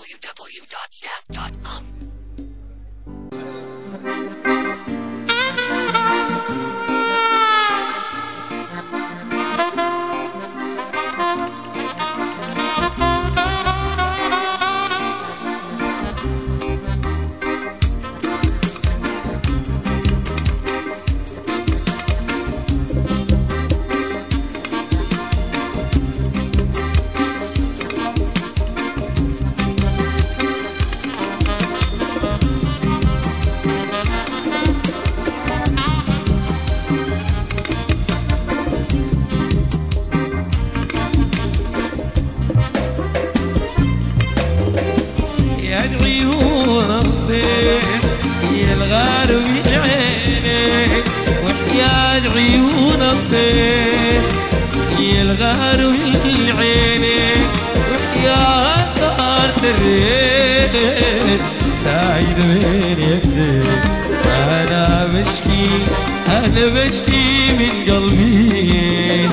www.jazz.com. يا الغار من عينك وحياة عيون الصيف، يا الغار من عينك وحياة طارت الريح سعيد من يدك. أنا بشكي من قلبي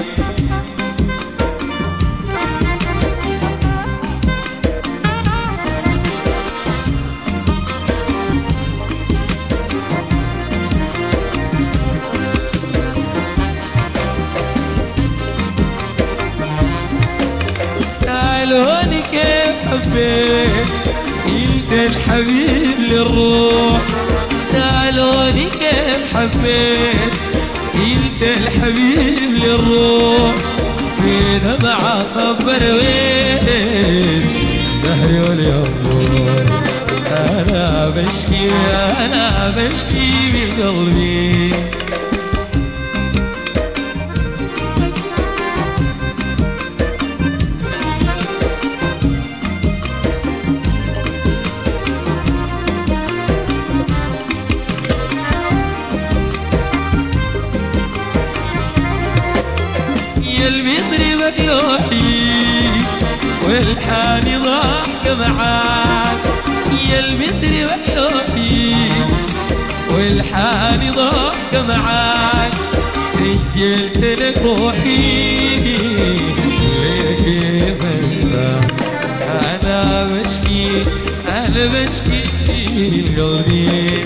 سألوني كيف حبيت انت الحبيب للروح، سألوني كيف حبيت انت الحبيب للروح، في دمعة صبر وين زهري واليمور. أنا بشكي من قلبي يا المطرب يوحي والحاني ضحك معاك، يا المطرب يوحي والحاني ضحك معاك، سجلت لك روحي كيف انسى. انا بشكي لقلبي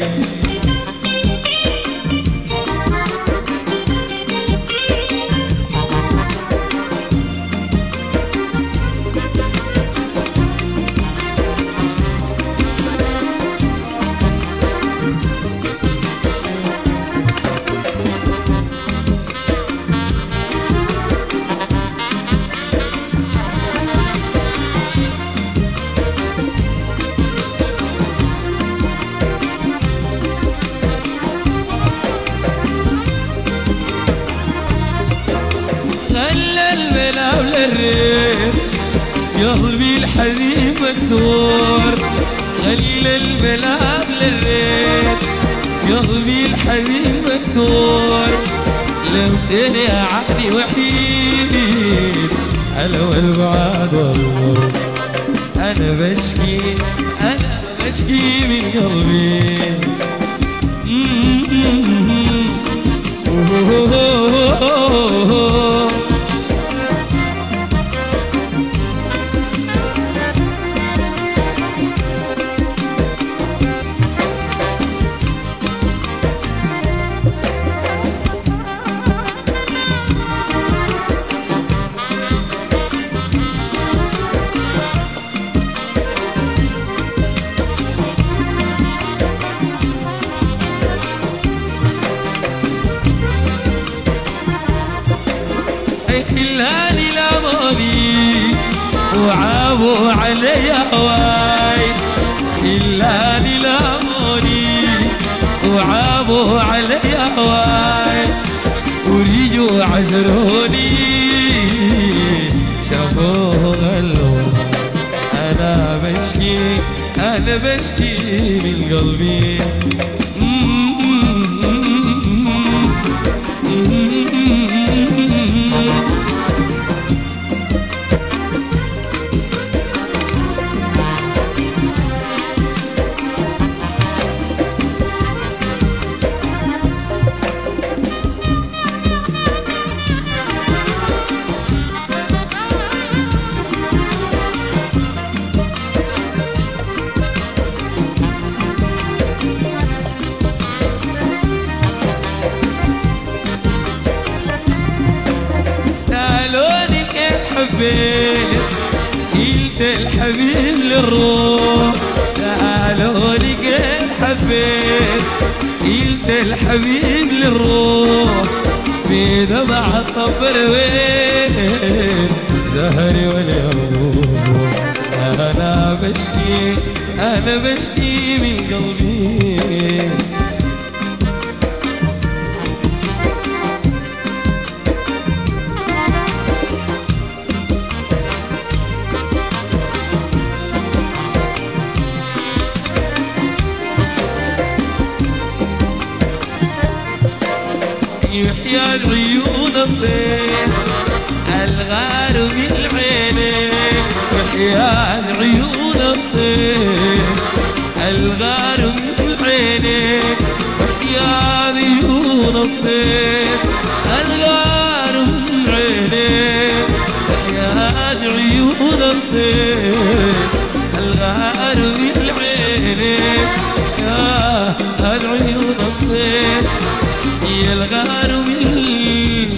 قلبي الحزين مكسور، غلى الملام للريت قلبي الحزين مكسور، لمتني يا عهدي وحيد على والبعاد والمر. أنا بشكي من قلبي خلاني لاموني وعابوا علي هواي، خلاني لاموني وعابوا علي هواي، وريجوا عذروني شافوه غلوا. أنا بشكي من قلبي حبيت قلت الحبيب للروح سألوني كيف حبيت قلت الحبيب للروح في دمع صبر وين زهري واليوم أنا بشكي من قلبي يحيى العيون الصيف الغار من عينيك يحيى العيون الصيف الغار من عينيك يحيى العيون الصيف الغار من عينيك يحيى العيون الصيف الغار من عينيك يا العيون الصيف يا الغار مني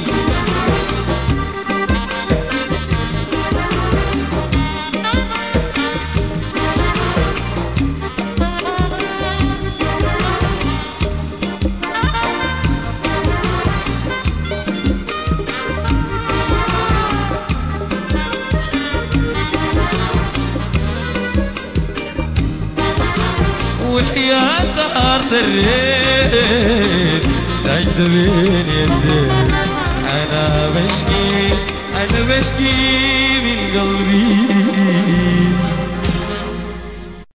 وحياة أرض الريف سجد بين يديك أنا بشكي من قلبي